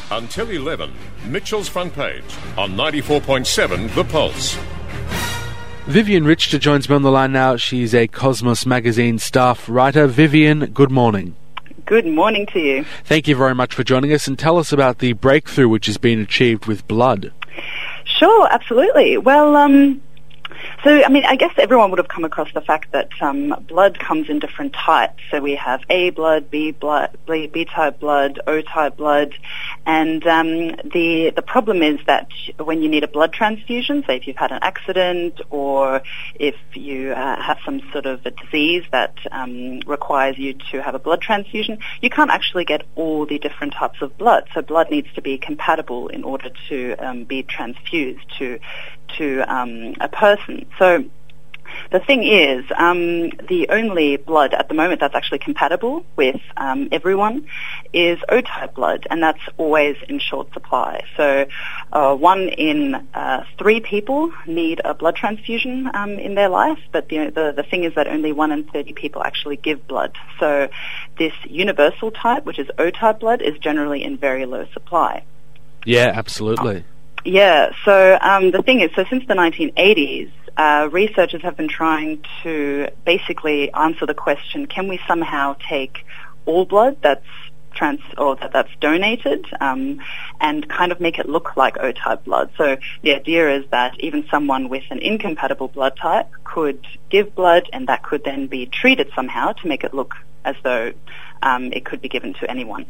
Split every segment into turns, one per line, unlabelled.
Until 11, Mitchell's Front Page on 94.7 The Pulse.
Vivian Richter joins me on the line now. She's a Cosmos magazine staff writer. Vivian, good morning.
Good morning to you.
Thank you very much for joining us, and tell us about the breakthrough which has been achieved with blood.
Sure, absolutely. Well, I guess everyone would have come across the fact that blood comes in different types. So we have A blood, B type blood, O type blood, and the problem is that when you need a blood transfusion, say if you've had an accident or if you have some sort of a disease that requires you to have a blood transfusion, you can't actually get all the different types of blood. So blood needs to be compatible in order to be transfused to a person. So the thing is, the only blood at the moment that's actually compatible with everyone is O-type blood, and that's always in short supply. So 1 in 3 people need a blood transfusion in their life, but the thing is that only 1 in 30 people actually give blood. So this universal type, which is O-type blood, is generally in very low supply.
Yeah, absolutely.
Yeah, so the thing is, so since the 1980s, researchers have been trying to basically answer the question, can we somehow take all blood that's that's donated and kind of make it look like O-type blood? So the idea is that even someone with an incompatible blood type could give blood, and that could then be treated somehow to make it look as though it could be given to anyone.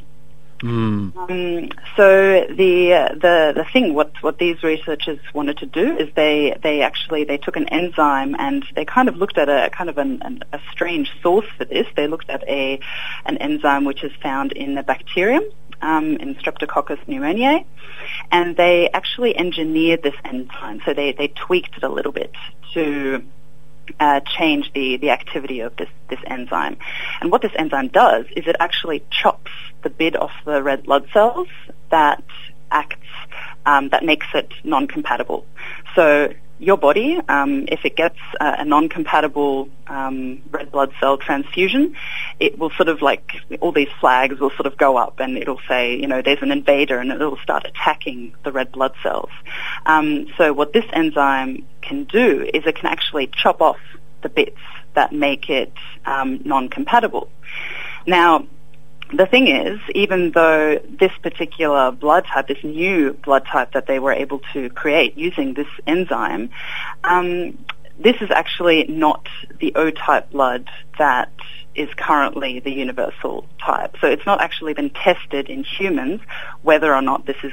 So the thing, what these researchers wanted to do is they took an enzyme and they kind of looked at a strange source for this. They looked at an enzyme which is found in a bacterium, in Streptococcus pneumoniae, and they actually engineered this enzyme. So they tweaked it a little bit to change the activity of this enzyme. And what this enzyme does is it actually chops the bit off the red blood cells that makes it non-compatible. So your body, if it gets a non-compatible red blood cell transfusion, it will sort of all these flags will sort of go up, and it'll say, there's an invader, and it'll start attacking the red blood cells. So what this enzyme can do is it can actually chop off the bits that make it non-compatible. Now, the thing is, even though this particular blood type, this new blood type that they were able to create using this enzyme, this is actually not the O-type blood that is currently the universal type. So it's not actually been tested in humans whether or not this is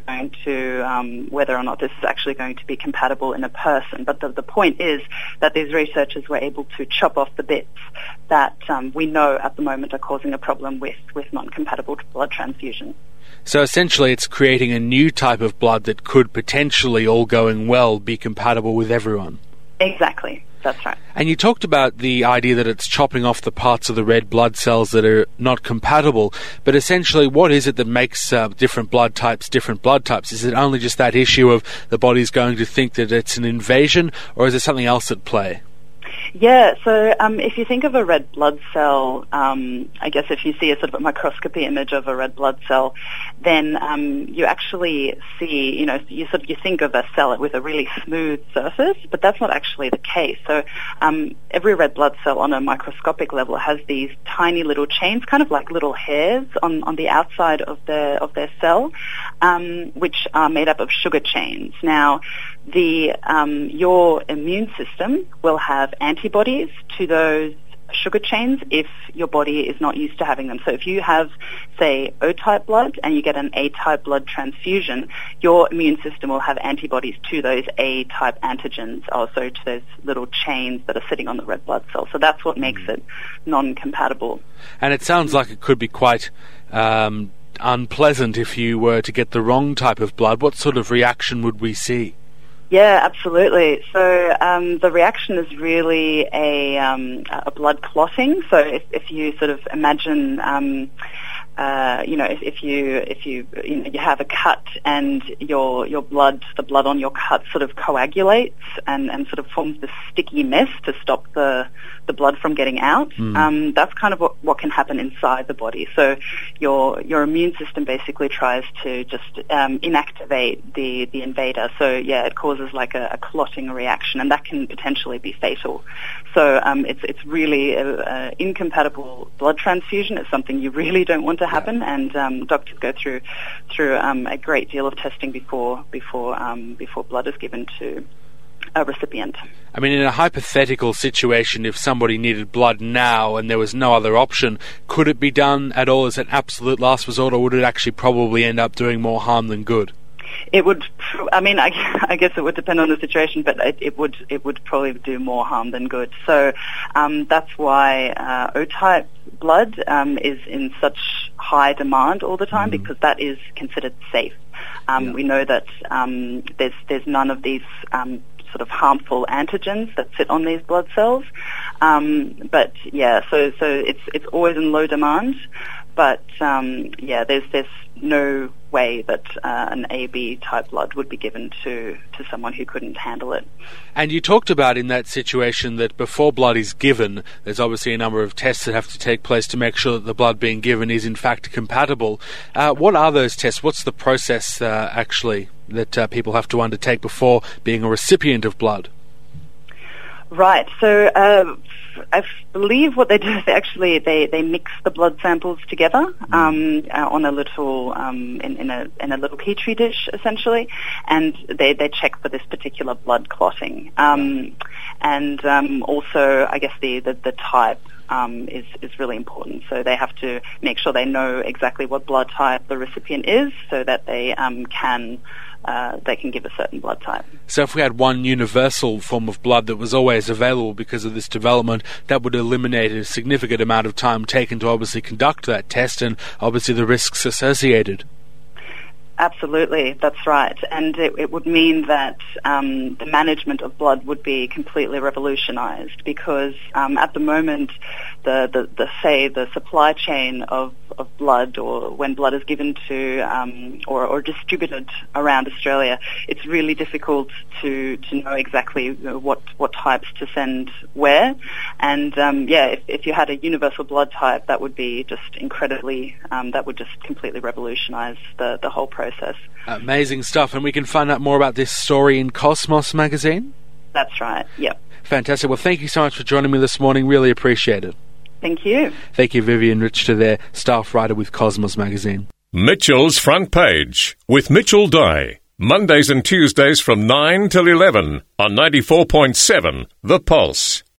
actually going to be compatible in a person. But the point is that these researchers were able to chop off the bits that we know at the moment are causing a problem with non-compatible blood transfusion.
So essentially it's creating a new type of blood that could potentially, all going well, be compatible with everyone.
Exactly. That's right.
And you talked about the idea that it's chopping off the parts of the red blood cells that are not compatible, but essentially what is it that makes different blood types? Is it only just that issue of the body's going to think that it's an invasion, or is there something else at play?
Yeah, so if you think of a red blood cell, I guess if you see a sort of a microscopy image of a red blood cell, then you actually see, you think of a cell with a really smooth surface, but that's not actually the case. So every red blood cell on a microscopic level has these tiny little chains, kind of like little hairs on the outside of their cell, which are made up of sugar chains. Now, your immune system will have antibodies to those sugar chains if your body is not used to having them. So if you have, say, O-type blood and you get an A-type blood transfusion, your immune system will have antibodies to those A-type antigens, also to those little chains that are sitting on the red blood cell. So that's what makes it non-compatible.
And it sounds like it could be quite unpleasant if you were to get the wrong type of blood. What sort of reaction would we see?
Yeah, absolutely. So the reaction is really a blood clotting. So if you sort of imagine if you have a cut and your blood, the blood on your cut sort of coagulates and sort of forms this sticky mess to stop the blood from getting out. That's kind of what can happen inside the body. So your immune system basically tries to just inactivate the invader. So it causes like a clotting reaction, and that can potentially be fatal. So it's really incompatible blood transfusion. It's something you really don't want to happen, and doctors go through a great deal of testing before blood is given to a recipient.
I mean, in a hypothetical situation, if somebody needed blood now and there was no other option, could it be done at all as an absolute last resort, or would it actually probably end up doing more harm than good?
It would. I mean, I guess it would depend on the situation, but it would probably do more harm than good. So that's why O-type blood is in such high demand all the time, because that is considered safe. We know that there's none of these sort of harmful antigens that sit on these blood cells. So it's always in low demand. But there's no way that an AB type blood would be given to someone who couldn't handle it.
And you talked about in that situation that before blood is given, there's obviously a number of tests that have to take place to make sure that the blood being given is in fact compatible. What are those tests? What's the process actually that people have to undertake before being a recipient of blood?
Right. So I believe what they do is they mix the blood samples together on a little in a little petri dish essentially, and they check for this particular blood clotting. And also, I guess the type is really important. So they have to make sure they know exactly what blood type the recipient is, so that they can give a certain blood type.
So if we had one universal form of blood that was always available because of this development, that would eliminate a significant amount of time taken to obviously conduct that test and obviously the risks associated.
Absolutely, that's right. And it would mean that the management of blood would be completely revolutionized, because at the moment the supply chain of blood, or when blood is given to or distributed around Australia, it's really difficult to know exactly what types to send where. And if you had a universal blood type, that would be just incredibly that would just completely revolutionize the whole process.
Amazing stuff. And we can find out more about this story in Cosmos magazine?
That's right, yep.
Fantastic. Well, thank you so much for joining me this morning. Really appreciate it.
Thank you.
Thank you, Vivian Richter there, staff writer with Cosmos magazine.
Mitchell's Front Page with Mitchell Dye. Mondays and Tuesdays from 9 till 11 on 94.7 The Pulse.